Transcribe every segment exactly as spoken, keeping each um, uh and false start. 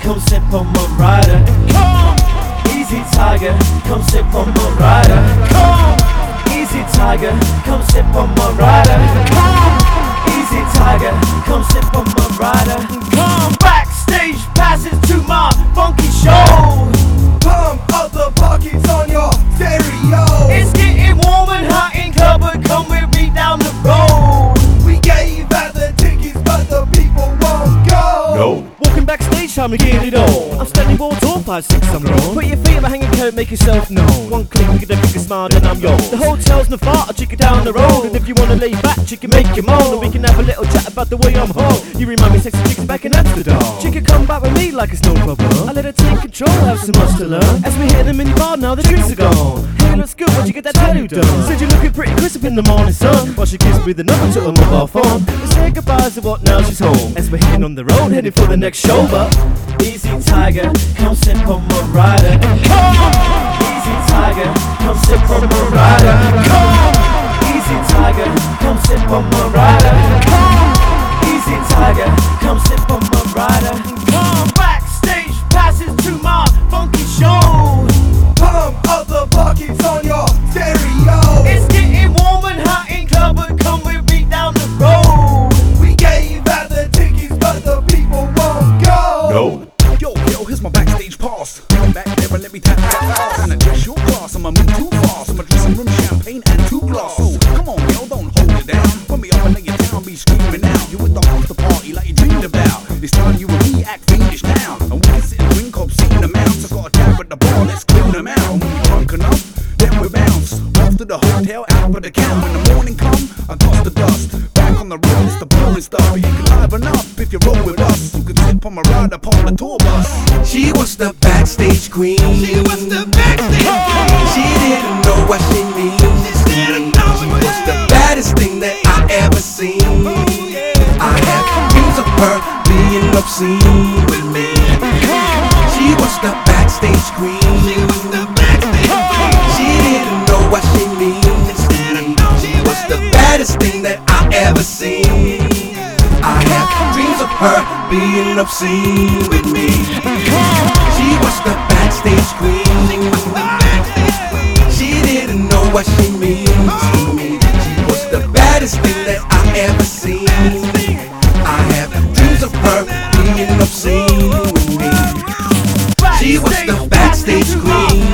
come sip on my rider. Come, easy tiger, come sip on my rider. Come, easy tiger, come sip on my rider. Come, easy tiger, come sip on my rider. Come, backstage passes to my funky show. Pump up the pockets on your stereo. It's getting warm and hot in club, but come with me down the road. We gave out the tickets, but the people won't go. No. Walking backstage, time to get it on. I'm standing wall tall, five six, I'm wrong. Put your feet on my hanging coat, make yourself known. One click, you get a bigger smile, then I'm yours. The hotel's Nevada, I'll chick it down the road. And if you wanna lay back, chicken make you moan. And we can have a little chat about the way I'm home. You remind me of sexy chicks back in Amsterdam. Chicken come back with me like it's no problem. I let her take control, have so much to learn. As we hit the mini bar, now the drinks are gone. Hey, looks good, where'd you get that tattoo done? Said you're looking pretty crisp in the morning sun. While she gives me the number to her mobile phone. We say goodbyes and what, now she's home. As we're hitting on the road, heading for the next show. But easy tiger, come sip on my rider. Come, easy tiger, come sip on my rider. Come, easy tiger, come sip on my rider. Come, easy tiger, come sip on my rider. Come, backstage passes to my funky show. Pump up the pockets on your stereo. It's getting warm and hot in club, but come with me down the road. We gave out the tickets, but the people won't go. No. Yo, yo, here's my backstage pass. Come back there and let me tap that ass. And address your class, I'ma move too fast. I'ma drink some room, champagne and two glass. So, come on, girl, don't hold it down. Put me up and lay you down, be screaming out. You at the after party like you dreamed about. This time you and me act fiendish now. And we can sit and drink, obscene amounts. I got a tab at the bar, let's clean them out. And when you're drunk enough, then we bounce. Off to the hotel, out for the count. When the morning come, I toss the dust. Back on the road, it's the boring stuff. But you can liven up if you roll with us. You can sip on my ride upon the tour bus. She was the backstage queen. She was the backstage queen. She didn't know what she means. She didn't know She what was it the means. baddest thing that I ever seen. I have dreams of her being obscene with me. She was the backstage queen. She was the backstage queen. She didn't know what she means. She was the baddest thing that I ever seen. I have dreams of her being obscene with me. She was the backstage queen. She didn't know what she means to me. She was the baddest thing that I ever seen. I have dreams of her being obscene with me. She was the backstage queen.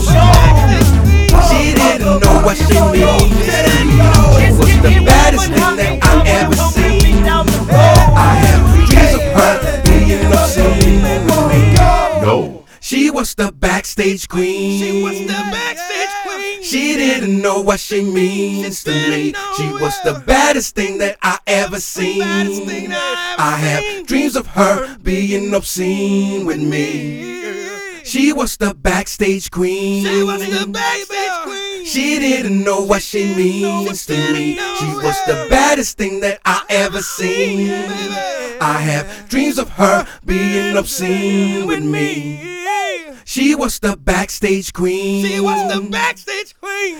She didn't know what she means. She was the baddest thing that I ever seen. I have dreams of her being obscene with me. No. She was the backstage queen. She was the backstage queen. She didn't know what she means to me. She was the baddest thing that I ever seen. I have dreams of her being obscene with me. She was the backstage queen. She was the backstage queen. She didn't know what she means to me. She was the baddest thing that I ever seen. I have dreams of her being obscene with me. She was the backstage queen. She was the backstage queen.